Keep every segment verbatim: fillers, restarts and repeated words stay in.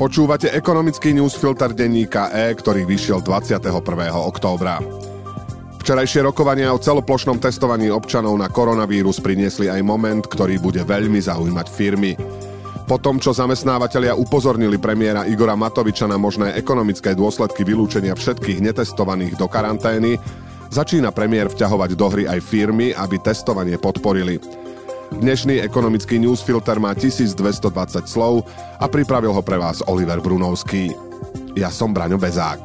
Počúvate ekonomický newsfilter denníka E, ktorý vyšiel dvadsiateho prvého októbra. Včerajšie rokovania o celoplošnom testovaní občanov na koronavírus priniesli aj moment, ktorý bude veľmi zaujímať firmy. Po tom, čo zamestnávatelia upozornili premiéra Igora Matoviča na možné ekonomické dôsledky vylúčenia všetkých netestovaných do karantény, začína premiér vťahovať do hry aj firmy, aby testovanie podporili. Dnešný ekonomický newsfilter má tisícdvestodvadsať slov a pripravil ho pre vás Oliver Brunovský. Ja som Braňo Bezák.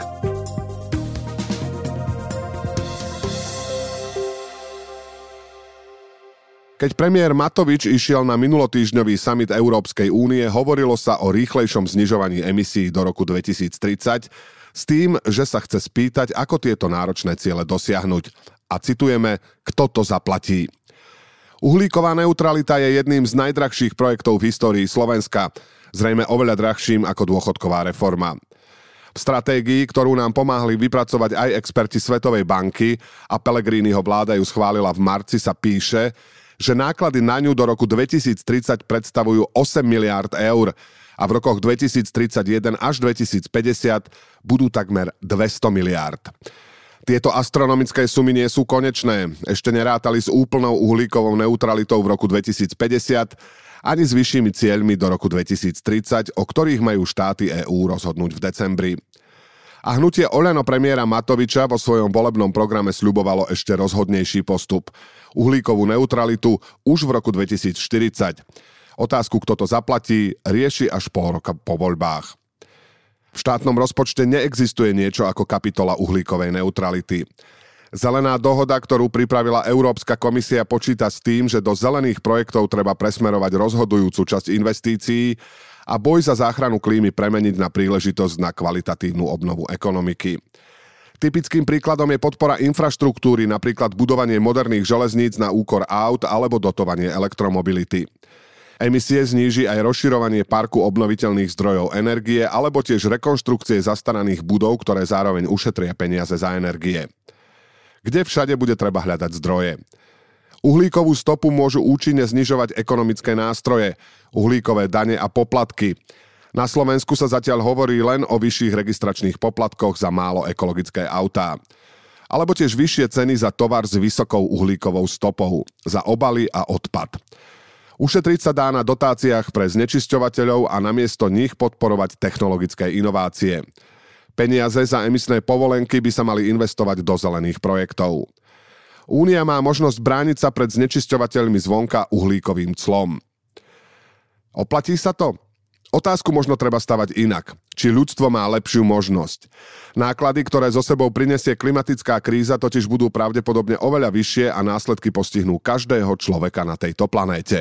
Keď premiér Matovič išiel na minulotýždňový summit Európskej únie, hovorilo sa o rýchlejšom znižovaní emisí do roku dvetisíctridsať s tým, že sa chce spýtať, ako tieto náročné ciele dosiahnuť. A citujeme, kto to zaplatí. Uhlíková neutralita je jedným z najdrahších projektov v histórii Slovenska, zrejme oveľa drahším ako dôchodková reforma. V stratégii, ktorú nám pomáhali vypracovať aj experti Svetovej banky a Pellegriniho vláda ju schválila v marci, sa píše, že náklady na ňu do roku dvetisíctridsať predstavujú osem miliárd eur a v rokoch dvetisíctridsaťjeden až dvetisícpäťdesiat budú takmer dvesto miliárd. Tieto astronomické sumy nie sú konečné. Ešte nerátali s úplnou uhlíkovou neutralitou v roku dvetisícpäťdesiat ani s vyššími cieľmi do roku dvetisíctridsať, o ktorých majú štáty EÚ rozhodnúť v decembri. A hnutie Oľano premiéra Matoviča vo svojom volebnom programe sľubovalo ešte rozhodnejší postup. Uhlíkovú neutralitu už v roku dvetisícštyridsať. Otázku, kto to zaplatí, rieši až pol roka po voľbách. V štátnom rozpočte neexistuje niečo ako kapitola uhlíkovej neutrality. Zelená dohoda, ktorú pripravila Európska komisia, počíta s tým, že do zelených projektov treba presmerovať rozhodujúcu časť investícií a boj za záchranu klímy premeniť na príležitosť na kvalitatívnu obnovu ekonomiky. Typickým príkladom je podpora infraštruktúry, napríklad budovanie moderných železníc na úkor aut alebo dotovanie elektromobility. Emisie zníži aj rozširovanie parku obnoviteľných zdrojov energie alebo tiež rekonštrukcie zastaraných budov, ktoré zároveň ušetria peniaze za energie. Kde všade bude treba hľadať zdroje? Uhlíkovú stopu môžu účinne znižovať ekonomické nástroje, uhlíkové dane a poplatky. Na Slovensku sa zatiaľ hovorí len o vyšších registračných poplatkoch za málo ekologické autá. Alebo tiež vyššie ceny za tovar s vysokou uhlíkovou stopou, za obaly a odpad. Ušetriť sa dá na dotáciách pre znečisťovateľov a namiesto nich podporovať technologické inovácie. Peniaze za emisné povolenky by sa mali investovať do zelených projektov. Únia má možnosť brániť sa pred znečisťovateľmi zvonka uhlíkovým clom. Oplatí sa to? Otázku možno treba stavať inak. Či ľudstvo má lepšiu možnosť? Náklady, ktoré zo sebou prinesie klimatická kríza, totiž budú pravdepodobne oveľa vyššie a následky postihnú každého človeka na tejto planéte.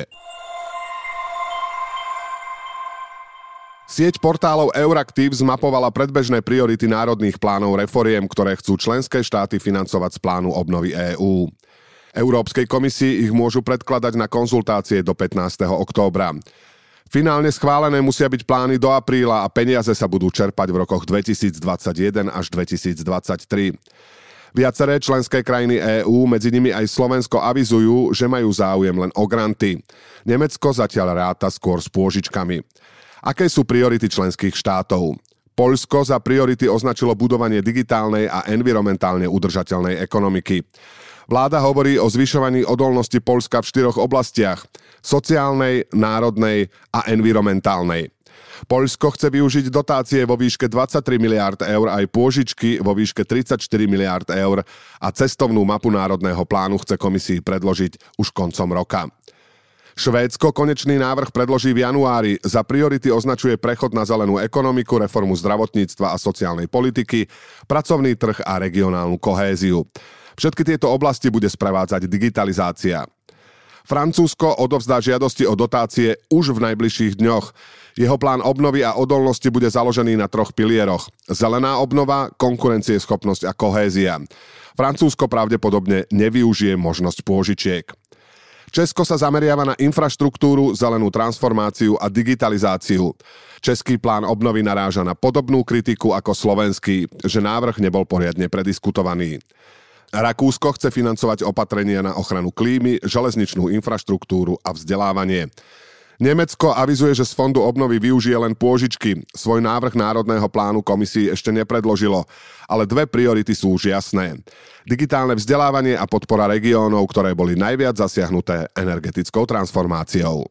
Sieť portálov Euraktiv zmapovala predbežné priority národných plánov reforiem, ktoré chcú členské štáty financovať z plánu obnovy EÚ. Európskej komisii ich môžu predkladať na konzultácie do pätnásteho októbra. Finálne schválené musia byť plány do apríla a peniaze sa budú čerpať v rokoch dvetisícdvadsaťjeden až dvetisícdvadsaťtri. Viaceré členské krajiny EÚ, medzi nimi aj Slovensko, avizujú, že majú záujem len o granty. Nemecko zatiaľ ráta skôr s pôžičkami. Aké sú priority členských štátov? Poľsko za priority označilo budovanie digitálnej a environmentálne udržateľnej ekonomiky. Vláda hovorí o zvyšovaní odolnosti Poľska v štyroch oblastiach: sociálnej, národnej a environmentálnej. Poľsko chce využiť dotácie vo výške dvadsaťtri miliárd eur aj pôžičky vo výške tridsaťštyri miliárd eur a cestovnú mapu národného plánu chce komisii predložiť už koncom roka. Švédsko konečný návrh predloží v januári. Za priority označuje prechod na zelenú ekonomiku, reformu zdravotníctva a sociálnej politiky, pracovný trh a regionálnu kohéziu. Všetky tieto oblasti bude sprevádzať digitalizácia. Francúzsko odovzdá žiadosti o dotácie už v najbližších dňoch. Jeho plán obnovy a odolnosti bude založený na troch pilieroch. Zelená obnova, konkurencieschopnosť a kohézia. Francúzsko pravdepodobne nevyužije možnosť pôžičiek. Česko sa zameriava na infraštruktúru, zelenú transformáciu a digitalizáciu. Český plán obnovy naráža na podobnú kritiku ako slovenský, že návrh nebol poriadne prediskutovaný. Rakúsko chce financovať opatrenia na ochranu klímy, železničnú infraštruktúru a vzdelávanie. Nemecko avizuje, že z fondu obnovy využije len pôžičky. Svoj návrh národného plánu komisii ešte nepredložilo, ale dve priority sú už jasné. Digitálne vzdelávanie a podpora regiónov, ktoré boli najviac zasiahnuté energetickou transformáciou.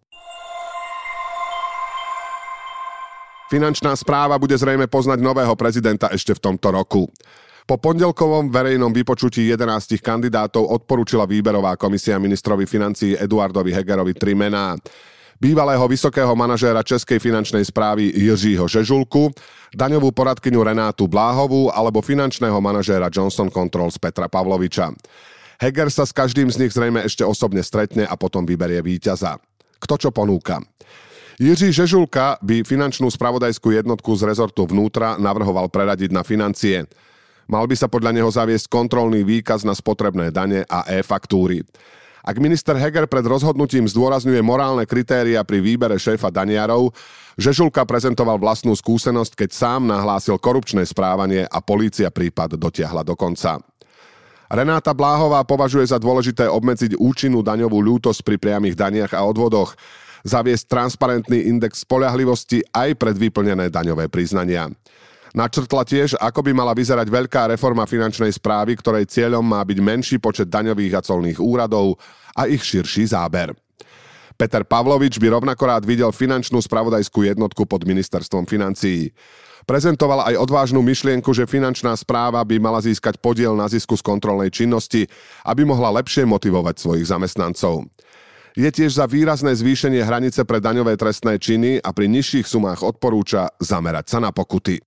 Finančná správa bude zrejme poznať nového prezidenta ešte v tomto roku. Po pondelkovom verejnom vypočutí jedenástich kandidátov odporúčila výberová komisia ministrovi financií Eduardovi Hegerovi tri mená. Bývalého vysokého manažéra Českej finančnej správy Jiřího Žežulku, daňovú poradkyňu Renátu Bláhovú alebo finančného manažéra Johnson Controls Petra Pavloviča. Heger sa s každým z nich zrejme ešte osobne stretne a potom vyberie víťaza. Kto čo ponúka? Jiří Žežulka by finančnú spravodajskú jednotku z rezortu vnútra navrhoval preradiť na financie. Mal by sa podľa neho zaviesť kontrolný výkaz na spotrebné dane a e-faktúry. Ak minister Heger pred rozhodnutím zdôrazňuje morálne kritéria pri výbere šéfa daniarov, Žežulka prezentoval vlastnú skúsenosť, keď sám nahlásil korupčné správanie a polícia prípad dotiahla do konca. Renáta Bláhová považuje za dôležité obmedziť účinnú daňovú ľútosť pri priamych daniach a odvodoch, zaviesť transparentný index spoľahlivosti aj pred vyplnené daňové priznania. Načrtla tiež, ako by mala vyzerať veľká reforma finančnej správy, ktorej cieľom má byť menší počet daňových a colných úradov a ich širší záber. Peter Pavlovič by rovnako rád videl finančnú spravodajskú jednotku pod ministerstvom financií. Prezentoval aj odvážnu myšlienku, že finančná správa by mala získať podiel na zisku z kontrolnej činnosti, aby mohla lepšie motivovať svojich zamestnancov. Je tiež za výrazné zvýšenie hranice pre daňové trestné činy a pri nižších sumách odporúča zamerať sa na pokuty.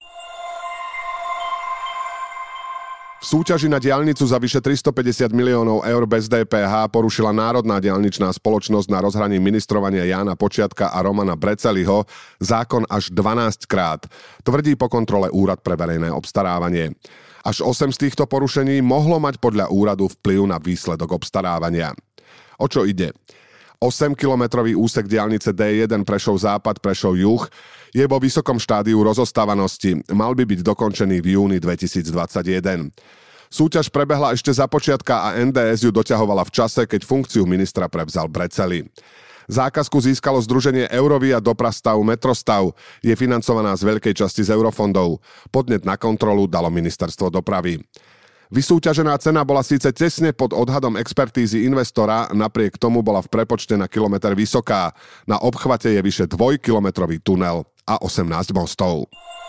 V súťaži na diaľnicu za vyše tristopäťdesiat miliónov eur bez dé pé há porušila Národná diaľničná spoločnosť na rozhraní ministrovania Jána Počiatka a Romana Breceliho zákon až dvanásťkrát, tvrdí po kontrole Úrad pre verejné obstarávanie. Až osem z týchto porušení mohlo mať podľa úradu vplyv na výsledok obstarávania. O čo ide? osemkilometrový úsek diaľnice dé jeden Prešov západ Prešov juh je vo vysokom štádiu rozostávanosti. Mal by byť dokončený v júni dvetisícdvadsaťjeden. Súťaž prebehla ešte za Počiatka a en dé es ju doťahovala v čase, keď funkciu ministra prevzal Breceli. Zákazku získalo združenie Eurovia Doprastav Metrostav. Je financovaná z veľkej časti z eurofondov. Podnet na kontrolu dalo ministerstvo dopravy. Vysúťažená cena bola síce tesne pod odhadom expertízy investora, napriek tomu bola v prepočte na kilometr vysoká. Na obchvate je vyše dvojkilometrový tunel a osemnásť mostov.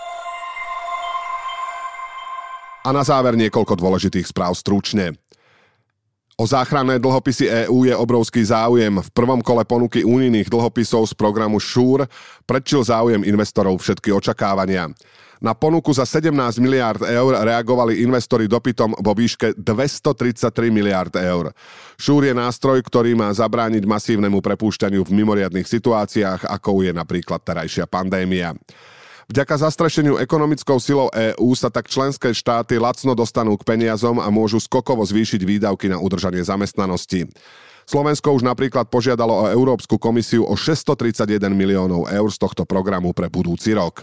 A na záver niekoľko dôležitých správ stručne. O záchranné dlhopisy EÚ je obrovský záujem. V prvom kole ponuky únijných dlhopisov z programu SURE predčil záujem investorov všetky očakávania. Na ponuku za sedemnásť miliárd eur reagovali investori dopytom vo výške dvestotridsaťtri miliárd eur. SURE je nástroj, ktorý má zabrániť masívnemu prepúšťaniu v mimoriadnych situáciách, ako je napríklad terajšia pandémia. Vďaka zastrešeniu ekonomickou silou EÚ sa tak členské štáty lacno dostanú k peniazom a môžu skokovo zvýšiť výdavky na udržanie zamestnanosti. Slovensko už napríklad požiadalo o Európsku komisiu o šesťstotridsaťjeden miliónov eur z tohto programu pre budúci rok.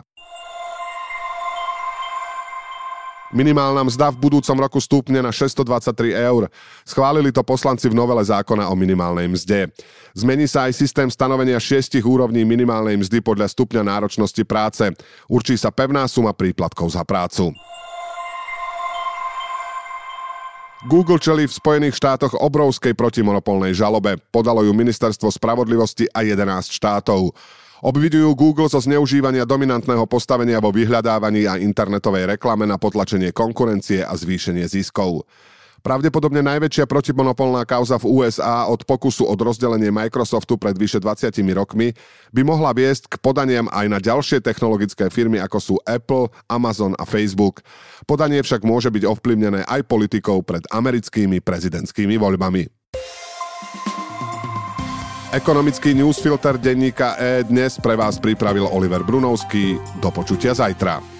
Minimálna mzda v budúcom roku stúpne na šesťstodvadsaťtri eur. Schválili to poslanci v novele zákona o minimálnej mzde. Zmení sa aj systém stanovenia šiestich úrovní minimálnej mzdy podľa stupňa náročnosti práce. Určí sa pevná suma príplatkov za prácu. Google čelí v Spojených štátoch obrovskej protimonopolnej žalobe. Podalo ju Ministerstvo spravodlivosti a jedenásť štátov. Obviňujú Google zo zneužívania dominantného postavenia vo vyhľadávaní a internetovej reklame na potlačenie konkurencie a zvýšenie ziskov. Pravdepodobne najväčšia protimonopolná kauza v ú es á od pokusu od rozdelenie Microsoftu pred vyše dvadsiatimi rokmi by mohla viesť k podaniam aj na ďalšie technologické firmy ako sú Apple, Amazon a Facebook. Podanie však môže byť ovplyvnené aj politikou pred americkými prezidentskými voľbami. Ekonomický newsfilter denníka E dnes pre vás pripravil Oliver Brunovský. Do počutia zajtra.